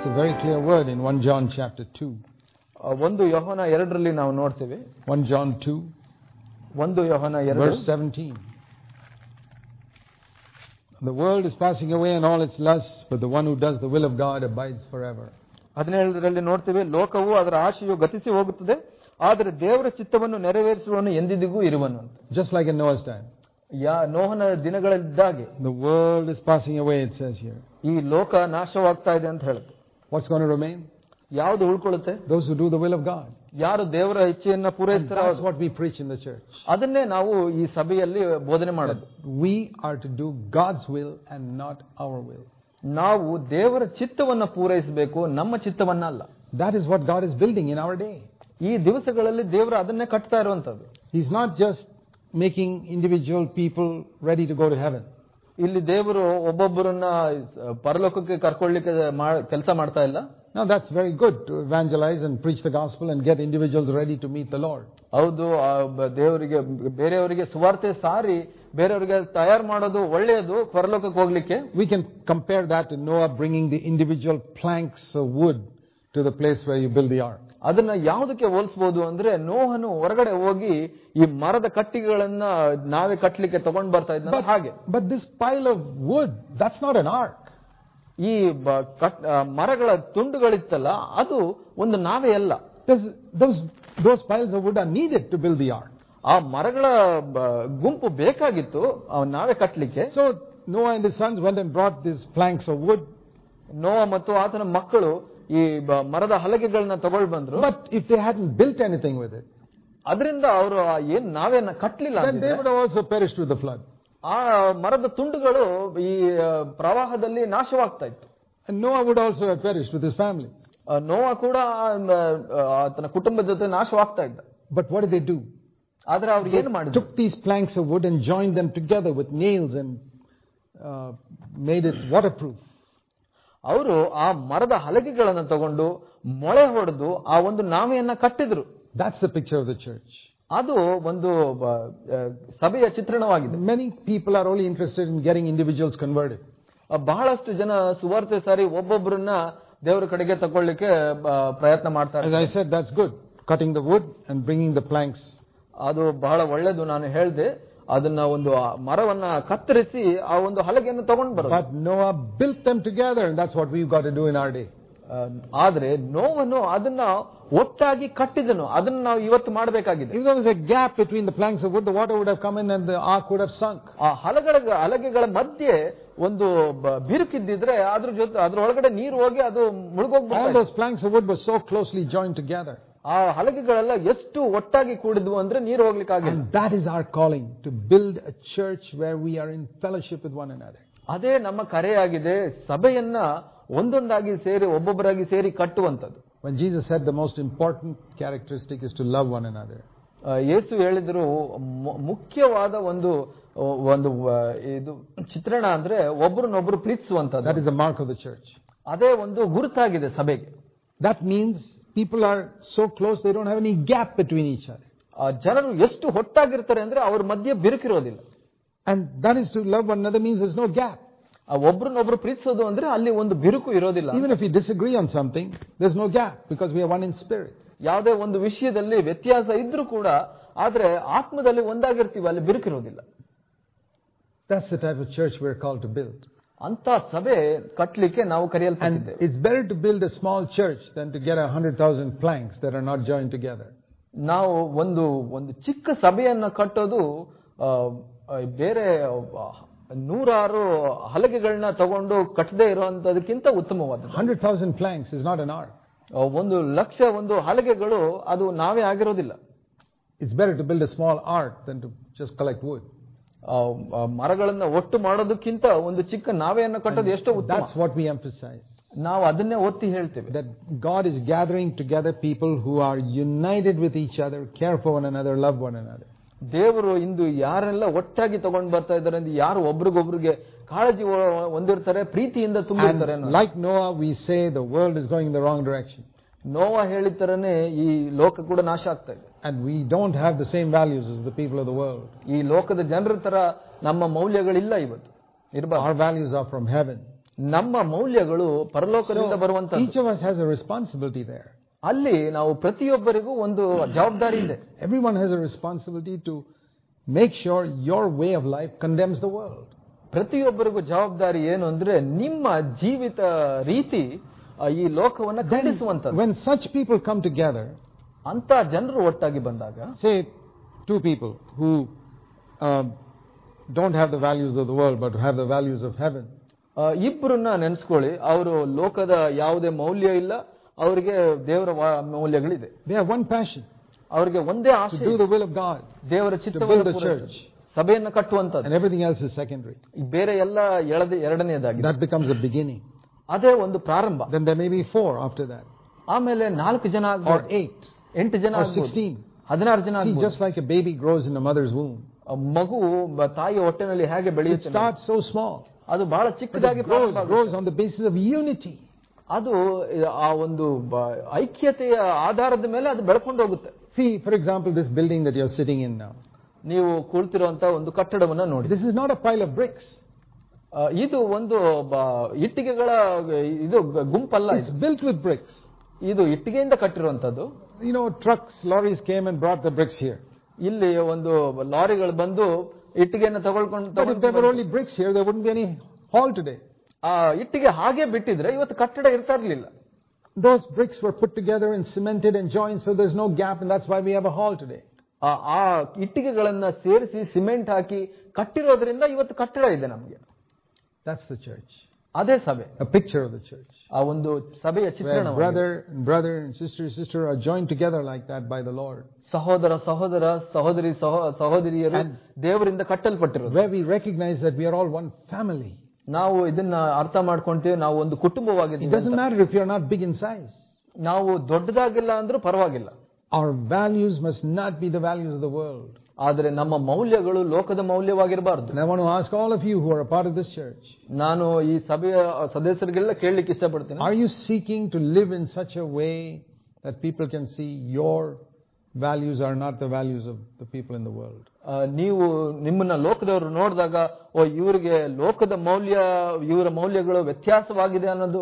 a very clear word in 1 John chapter 2. 1 ಯೋಹನ 2ರಲ್ಲಿ ನಾವು ನೋಡ್ತೇವೆ. 1 John 2, 1 Yohana 2 verse 17. The world is passing away and all its lusts, but the one who does the will of God abides forever. 17ರಲ್ಲಿ ನೋಡ್ತೇವೆ, ಲೋಕವು ಅದರ ಆಶೆಯು ಗತಿಸಿ ಹೋಗುತ್ತದೆ, ಆದರೆ ದೇವರ ಚಿತ್ತವನ್ನು ನೆರವೇರಿಸುವವನು ಎಂದಿಗೂ ಇರುವನು ಅಂತ. Just like in Noah's time. ನೋಹನ ದಿನಗಳಿದ್ದಾಗೆ The world is passing away, it says here. ಈ ಲೋಕ ನಾಶವಾಗ್ತಾ ಇದೆ ಅಂತ ಹೇಳುತ್ತೆ. What's going to remain? ಯಾವುದು ಉಳ್ಕೊಳ್ಳುತ್ತೆ? Those who do the will of God. ಯಾರು ದೇವರ ಇಚ್ಛೆಯನ್ನ ಪೂರೈಸ್ತಾರೆ. That's what we preach in the church. ಅದನ್ನೇ ನಾವು ಈ ಸಭೆಯಲ್ಲಿ ಬೋಧನೆ ಮಾಡೋದು. We are to do God's will and not our will. ನಾವು ದೇವರ ಚಿತ್ತವನ್ನ ಪೂರೈಸಬೇಕು, ನಮ್ಮ ಚಿತ್ತವನ್ನ ಅಲ್ಲ. That is what God is building in our day. ಈ ದಿವಸಗಳಲ್ಲಿ ದೇವರು ಅದನ್ನೇ ಕಟ್ತಾ ಇರುವಂತದ್ದು. He's not just making individual people ready to go to heaven. ಇಲ್ಲಿ ದೇವರು ಒಬ್ಬೊಬ್ಬರನ್ನ ಪರಲೋಕಕ್ಕೆ ಕರ್ಕೊಳ್ಳಿಕ್ಕೆ ಕೆಲಸ ಮಾಡ್ತಾ ಇಲ್ಲ. Now that's very good to evangelize and preach the gospel and get individuals ready to meet the Lord. ಹೌದು, ದೇವರಿಗೆ ಬೇರೆಯವರಿಗೆ ಸುವಾರ್ತೆ ಸಾರಿ ಬೇರೆಯವರಿಗೆ ತಯಾರು ಮಾಡೋದು ಒಳ್ಳೆಯದು ಪರಲೋಕಕ್ಕೆ ಹೋಗ್ಲಿಕ್ಕೆ. We can compare that to Noah bringing the individual planks of wood to the place where you build the ark. ಅದನ್ನ ಯಾವುದಕ್ಕೆ ಹೋಲಿಸಬಹುದು ಅಂದ್ರೆ, ನೋಹನು ಹೊರಗಡೆ ಹೋಗಿ ಈ ಮರದ ಕಟ್ಟಿಗೆಗಳನ್ನ ನಾವೇ ಕಟ್ಟಲಿಕ್ಕೆ ತಗೊಂಡ್ ಬರ್ತಾ ಇದ್ದ ಹಾಗೆ. But this pile of wood, that's not an ark. ಈ ಮರಗಳ ತುಂಡುಗಳಿತ್ತಲ್ಲ, ಅದು ಒಂದು ನಾವೇ ಅಲ್ಲ. Those piles of wood are needed to build the ark. ಆ ಮರಗಳ ಗುಂಪು ಬೇಕಾಗಿತ್ತು ನಾವೇ ಕಟ್ಟಲಿಕ್ಕೆ. So Noah and his sons went and brought these planks of wood. ನೋಹ ಮತ್ತು ಆತನ ಮಕ್ಕಳು ಈ ಮರದ ಹಲಗೆಗಳನ್ನ ತಗೊಂಡು ಬಂದ್ರು. But if they hadn't built anything with it, ಅದರಿಂದ ಅವರು ಏನ್ ನಾವೇನ ಕಟ್ಟಲಿಲ್ಲ, then they would have also perished with the flood. ಆ ಮರದ ತುಂಡುಗಳು ಈ ಪ್ರವಾಹದಲ್ಲಿ ನಾಶವಾಗ್ತಾ ಇತ್ತು. And Noah would also have perished with his family. ನೋಹ ಕೂಡ ಆತನ ಕುಟುಂಬದ ಜೊತೆ ನಾಶವಾಗ್ತಾ ಇದ್ದ. But what did they do? ಆದ್ರೆ ಅವ್ರು ಏನು ಮಾಡಿದ್ರು? Took these planks of wood and joined them together with nails and made it waterproof. ಅವರು ಆ ಮರದ ಹಲಗೆಗಳನ್ನು ತಗೊಂಡು ಮೊಳೆ ಹೊಡೆದು ಆ ಒಂದು ನಾವೆಯನ್ನ ಕಟ್ಟಿದ್ರು. That's the picture of the church. ಅದು ಒಂದು ಸಭೆಯ ಚಿತ್ರಣವಾಗಿದೆ. Many people are only interested in getting individuals converted. ಬಹಳಷ್ಟು ಜನ ಸುವಾರ್ತೆ ಸಾರಿ ಒಬ್ಬೊಬ್ಬರನ್ನ ದೇವರ ಕಡೆಗೆ ತಗೊಳ್ಳಿಕ್ಕೆ ಪ್ರಯತ್ನ ಮಾಡ್ತಾರೆ. As I said, that's good. Cutting the wood and bringing the planks. ಅದು ಬಹಳ ಒಳ್ಳೆಯದು. ನಾನು ಹೇಳಿದೆ, ಅದನ್ನ ಒಂದು ಮರವನ್ನ ಕತ್ತರಿಸಿ ಆ ಒಂದು ಹಲಗೆಯನ್ನು ತಗೊಂಡು ಬರೋದು. But Noah built them together, and that's what we've got to do in our day. ಆದ್ರೆ ನೋವನ್ನು ಅದನ್ನ ಒಟ್ಟಾಗಿ ಕಟ್ಟಿದನು. ಅದನ್ನ ನಾವು ಇವತ್ತು ಮಾಡಬೇಕಾಗಿದೆ. If there was a gap between the planks of wood, the water would have come in and the ark would have sunk. ಆ ಹಲಗೆಗಳ ಮಧ್ಯೆ ಒಂದು ಬಿರುಕಿದ್ದಿದ್ರೆ ಅದ್ರೊಳಗಡೆ ನೀರು ಹೋಗಿ ಅದು ಮುಳುಗೋಗ್ಬಿಡ್ತು. All those planks of wood were so closely joined together. ಆ ಹಲಗೆಗಳೆಲ್ಲ ಎಷ್ಟು ಒಟ್ಟಾಗಿ ಕೂಡಿದ್ವು ಅಂದ್ರೆ ನೀರು ಹೋಗ್ಲಿಕ್ಕಾಗಿಲ್ಲ. And that is our calling, to build a church where we are in fellowship with one another. ಅದೇ ನಮ್ಮ ಕರೆಯಾಗಿದೆ, ಸಭೆಯನ್ನ ಒಂದೊಂದಾಗಿ ಸೇರಿ ಒಬ್ಬೊಬ್ಬರಾಗಿ ಸೇರಿ ಕಟ್ಟುವಂಥದ್ದು. When Jesus said the most important characteristic is to love one another. ಯೇಸು ಹೇಳಿದ್ರು ಮುಖ್ಯವಾದ ಒಂದು ಇದು ಚಿತ್ರಣ ಅಂದ್ರೆ ಒಬ್ಬರನ್ನೊಬ್ಬರು ಪ್ರೀತಿಸುವಂತದ್ದು. That is the mark of the church. ಅದೇ ಒಂದು ಗುರುತಾಗಿದೆ ಸಭೆಗೆ. That means people are so close they don't have any gap between each other. ಜನರು ಎಷ್ಟು ಹೊಟ್ಟಾಗಿರ್ತಾರೆ ಅಂದ್ರೆ ಅವ್ರ ಮಧ್ಯೆ ಬಿರುಕಿರೋದಿಲ್ಲ. And that is to love one another means there's no gap. ಒಬ್ರನ್ನೊಬ್ರು ಪ್ರೀತಿಸೋದು ಅಂದ್ರೆ ಅಲ್ಲಿ ಒಂದು ಬಿರುಕು ಇರೋದಿಲ್ಲ. Even if we disagree on something, there's no gap because we are one in spirit. ಯಾವುದೇ ಒಂದು ವಿಷಯದಲ್ಲಿ ವ್ಯತ್ಯಾಸ ಇದ್ರೂ ಕೂಡ ಆದ್ರೆ ಆತ್ಮದಲ್ಲಿ ಒಂದಾಗಿರ್ತೀವಿ, ಅಲ್ಲಿ ಬಿರುಕಿರೋದಿಲ್ಲ. That's the type of church we're called to build. ಅಂತ ಸಭೆ ಕಟ್ಟಲಿಕ್ಕೆ ನಾವು ಕರೆಯಲ್ಪಟ್ಟಿದ್ದೇವೆ. And it's better to build a small church than to get 100,000 planks that are not joined together. ನಾವು ಒಂದು ಚಿಕ್ಕ ಸಭೆಯನ್ನ ಕಟ್ಟೋದು ಬೇರೆ 100 ಹಲಗೆಗಳನ್ನ ತಗೊಂಡು ಕಟ್ಟದೇ ಇರುವಂತದಕ್ಕಿಂತ ಉತ್ತಮವಾದದ್ದು. 100,000 planks is not an ark. 1,00,000 ಒಂದು ಹಲಗೆಗಳು ಅದು ನಾವೇ ಆಗಿರೋದಿಲ್ಲ. It's better to build a small ark than to just collect wood. ಮರಗಳನ್ನ ಒಟ್ಟು ಮಾಡೋದಕ್ಕಿಂತ ಒಂದು ಚಿಕ್ಕ ನಾವೆಯನ್ನು ಕಟ್ಟೋದು ಎಷ್ಟೋ ಉತ್ತಮ. That's what we emphasize. ನಾವು ಅದನ್ನೇ ಒತ್ತಿ ಹೇಳ್ತೇವೆ. That God is gathering together people who are united with each other, care for one another, love one another. ದೇವರು ಇಂದು ಯಾರೆಲ್ಲ ಒಟ್ಟಾಗಿ ತಗೊಂಡು ಬರ್ತಾ ಇದ್ದಾರೆ ಅಂದ್ರೆ ಯಾರು ಒಬ್ರಿಗೊಬ್ರಿಗೆ ಕಾಳಜಿ ಹೊಂದಿರ್ತಾರೆ, ಪ್ರೀತಿಯಿಂದ ತುಂಬಿರ್ತಾರೆ. Like Noah, we say the world is going in the wrong direction. ನೋವ ಹೇಳಿದ ತರನೇ ಈ ಲೋಕ ಕೂಡ ನಾಶ ಆಗ್ತಾ ಇದೆ. And we don't have the same values as the people of the world. ಈ ಲೋಕದ ಜನರ ತರ ನಮ್ಮ ಮೌಲ್ಯಗಳಿಲ್ಲ ಇವತ್ತು. Our values are from heaven. ನಮ್ಮ ಮೌಲ್ಯಗಳು ಪರಲೋಕದಿಂದ ಬರುವಂತ. Each of us has a responsibility there. ಅಲ್ಲಿ ನಾವು ಪ್ರತಿಯೊಬ್ಬರಿಗೂ ಒಂದು ಜವಾಬ್ದಾರಿ ಇದೆ. Everyone has a responsibility to make sure your way of life condemns the world. ಪ್ರತಿಯೊಬ್ಬರಿಗೂ ಜವಾಬ್ದಾರಿ ಏನು ಅಂದ್ರೆ ನಿಮ್ಮ ಜೀವಿತ ರೀತಿ ಈ ಲೋಕವನ್ನ ಖಂಡಿಸುವಂತದ್ದು. When such people come together, ಅಂತ ಜನರು ಒಟ್ಟಾಗಿ ಬಂದಾಗ, say two people who don't have the values of the world but have the values of heaven. ಇಬ್ಬರನ್ನ ನೆನೆಸ್ಕೊಳ್ಳಿ, ಅವರು ಲೋಕದ ಯಾವುದೇ ಮೌಲ್ಯ ಇಲ್ಲ, ಅವರಿಗೆ ದೇವರ ಮೌಲ್ಯಗಳಿದೆ. They have one passion. ಅವರಿಗೆ ಒಂದೇ ಆಸೆ, to do the will of God, ದೇವರ ಚಿತ್ತವನ್ನು church, ಸಭೆಯನ್ನು ಕಟ್ಟುವಂತದ್ದು. and everything else is secondary. ಬೇರೆ ಎಲ್ಲ ಎರಡನೇದಾಗಿ. That becomes the beginning. ಅದೇ ಒಂದು ಪ್ರಾರಂಭ. Then there may be 4 after that. ಆಮೇಲೆ 4 ಜನ or 8 ಜನ or 16. 16 ಜನ. See, just like a baby grows in a mother's womb. ಮಗು ತಾಯಿಯ ಹೊಟ್ಟೆನಲ್ಲಿ ಹೇಗೆ ಬೆಳೆಯುತ್ತೆ, it starts so small, ಅದು ಬಹಳ ಚಿಕ್ಕದಾಗಿ grows on the basis of unity. ಅದು ಆ ಒಂದು ಐಕ್ಯತೆಯ ಆಧಾರದ ಮೇಲೆ ಅದು ಬೆಳ್ಕೊಂಡು ಹೋಗುತ್ತೆ. See, for example, this building that you're sitting in now. ನೀವು ಕುಳಿತಿರುವಂತ ಒಂದು ಕಟ್ಟಡವನ್ನ ನೋಡಿ. This is not a pile of bricks. ಇದು ಒಂದು ಇಟ್ಟಿಗೆಗಳ ಇದು ಗುಂಪಲ್ಲ. It's built with bricks. ಇದು ಇಟ್ಟಿಗೆಯಿಂದ ಕಟ್ಟಿರುವಂತದ್ದು. You know, trucks, lorries came and brought the bricks here. ಇಲ್ಲಿ ಒಂದು ಲಾರಿಗಳು ಬಂದು ಇಟ್ಟಿಗೆಯನ್ನು ತಗೊಳ್ಕೊಂಡು. But if there were only bricks here, there wouldn't be any hall today. ಆ ಇಟ್ಟಿಗೆ ಹಾಗೆ ಬಿಟ್ಟಿದ್ರೆ ಇವತ್ತು ಕಟ್ಟಡ ಇರ್ತಾ ಇರಲಿಲ್ಲ. Those bricks were put together and cemented and joined, so there's no gap, and that's why we have a hall today. ಆ ಇಟ್ಟಿಗೆಗಳನ್ನ ಸೇರಿಸಿ cement ಹಾಕಿ ಕಟ್ಟಿರೋದ್ರಿಂದ ಇವತ್ತು ಕಟ್ಟಡ ಇದೆ ನಮಗೆ. That's the church. ಅದೇ ಸಭೆ. A picture of the church. ಆ ಒಂದು ಸಭೆಯ ಚಿತ್ರಣ. Brother and sister are joined together like that by the Lord. ಸಹೋದರ ಸಹೋದರಿಯರು ದೇವರಿಂದ ಕಟ್ಟಲ್ಪಟ್ಟಿರೋದು. Where we recognize that we are all one family. ನಾವು ಇದನ್ನ ಅರ್ಥ ಮಾಡ್ಕೊಂತೀವಿ, ನಾವು ಒಂದು ಕುಟುಂಬವಾಗಿದ್ದೀವಿ. It doesn't matter if you're not big in size. ನಾವು ದೊಡ್ಡದಾಗಿಲ್ಲ ಅಂದ್ರೂ ಪರವಾಗಿಲ್ಲ. Our values must not be the values of the world. ಆದರೆ ನಮ್ಮ ಮೌಲ್ಯಗಳು ಲೋಕದ ಮೌಲ್ಯವಾಗಿರಬಾರದು. And I want to ask all of you who are a part of this church. ನಾನು ಈ ಸಭೆಯ ಸದಸ್ಯರಿಗೆಲ್ಲ ಕೇಳಲಿಕ್ಕೆ ಇಷ್ಟಪಡ್ತೀನಿ. Are you seeking to live in such a way that people can see your values are not the values of the people in the world? ನೀವು ನಿಮ್ಮನ್ನ ಲೋಕದವರು ನೋಡಿದಾಗ ಇವರಿಗೆ ಲೋಕದ ಮೌಲ್ಯ, ಇವರ ಮೌಲ್ಯಗಳು ವ್ಯತ್ಯಾಸವಾಗಿದೆ ಅನ್ನೋದು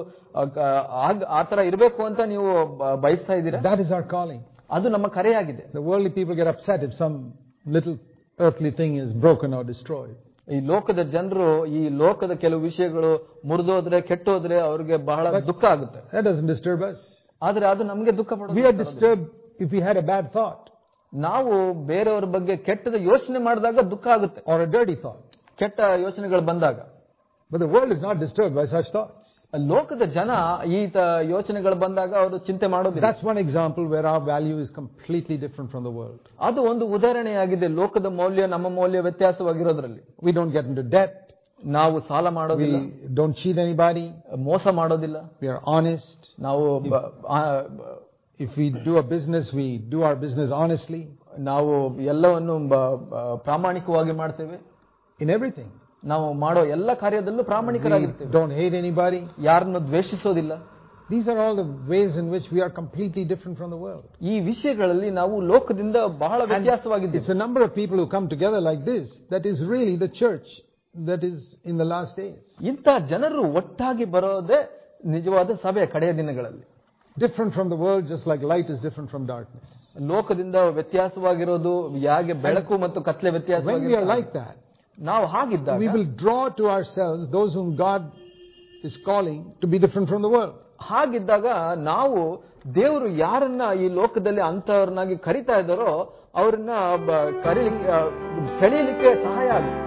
ಆತರ ಇರಬೇಕು ಅಂತ ನೀವು ಬಯಸ್ತಾ ಇದ್ದೀರಾ? That is our calling. ಅದು ನಮ್ಮ ಕರೆಯಾಗಿದೆ. The worldly people get upset if some little earthly thing is broken or destroyed. ಈ ಲೋಕದ ಜನರು ಈ ಲೋಕದ ಕೆಲವು ವಿಷಯಗಳು ಮುರಿದೋದ್ರೆ ಕೆಟ್ಟೋದ್ರೆ ಅವರಿಗೆ ಬಹಳ ದುಃಖ ಆಗುತ್ತೆ. That doesn't disturb us. ಆದ್ರೆ ಅದು ನಮಗೆ ದುಃಖ ಪಡೋದು. We are disturbed if we had a bad thought. ನಾವು ಬೇರೆಯವರ ಬಗ್ಗೆ ಕೆಟ್ಟದ ಯೋಚನೆ ಮಾಡಿದಾಗ ದುಃಖ ಆಗುತ್ತೆ. Or a dirty thought. ಕೆಟ್ಟ ಯೋಚನೆಗಳು ಬಂದಾಗ. But the world is not disturbed by such thoughts. ಲೋಕದ ಜನ ಈ ಯೋಚನೆಗಳು ಬಂದಾಗ ಅವರು ಚಿಂತೆ ಮಾಡೋದಿಲ್ಲ. That's one example where our value is completely different from the world. ಅದು ಒಂದು ಉದಾಹರಣೆಯಾಗಿದೆ. ಲೋಕದ ಮೌಲ್ಯ ನಮ್ಮ ಮೌಲ್ಯ ವ್ಯತ್ಯಾಸವಾಗಿರೋದ್ರಲ್ಲಿ. We don't get into debt. ನಾವು ಸಾಲ ಮಾಡೋದಿಲ್ಲ. We don't cheat anybody. ಮೋಸ ಮಾಡೋದಿಲ್ಲ. We are honest. ನಾವು if we do a business, we do our business honestly. ನಾವು ಎಲ್ಲವನ್ನು ಪ್ರಾಮಾಣಿಕವಾಗಿ ಮಾಡ್ತೇವೆ. In everything. ನಾವು ಮಾಡೋ ಎಲ್ಲ ಕಾರ್ಯದಲ್ಲೂ ಪ್ರಾಮಾಣಿಕರಾಗಿರ್ತೇವೆ. Don't hate anybody. ಯಾರನ್ನು ದ್ವೇಷಿಸೋದಿಲ್ಲ. These are all the ways in which we are completely different from the world. ಈ ವಿಷಯಗಳಲ್ಲಿ ನಾವು ಲೋಕದಿಂದ ಬಹಳ ವ್ಯತ್ಯಾಸವಾಗಿದ್ದೇವೆ. It's a number of people who come together like this that is really the church that is in the last days. ಇಂಥ ಜನರು ಒಟ್ಟಾಗಿ ಬರೋದೇ ನಿಜವಾದ ಸಭೆಯ ಕಡೆಯ ದಿನಗಳಲ್ಲಿ. Different from the world, just like light is different from darkness. ಲೋಕದಿಂದ ವ್ಯತ್ಯಾಸವಾಗಿರೋದು ಹೇಗೆ ಬೆಳಕು ಮತ್ತು ಕತ್ಲೆ ವ್ಯತ್ಯಾಸವಾಗಿದೆ. When we are like that, ನಾವು ಹಾಗಿದ್ದಾಗ we will draw to ourselves those whom God is calling to be different from the world. ಹಾಗಿದ್ದಾಗ ನಾವು ದೇವರು ಯಾರನ್ನ ಈ ಲೋಕದಲ್ಲಿ ಅಂತವರನ್ನಾಗಿ ಕರೀತಾ ಇದ್ದಾರೋ ಅವ್ರನ್ನ ಸೆಳೆಯಲಿಕ್ಕೆ ಸಹಾಯ ಆಗುತ್ತೆ.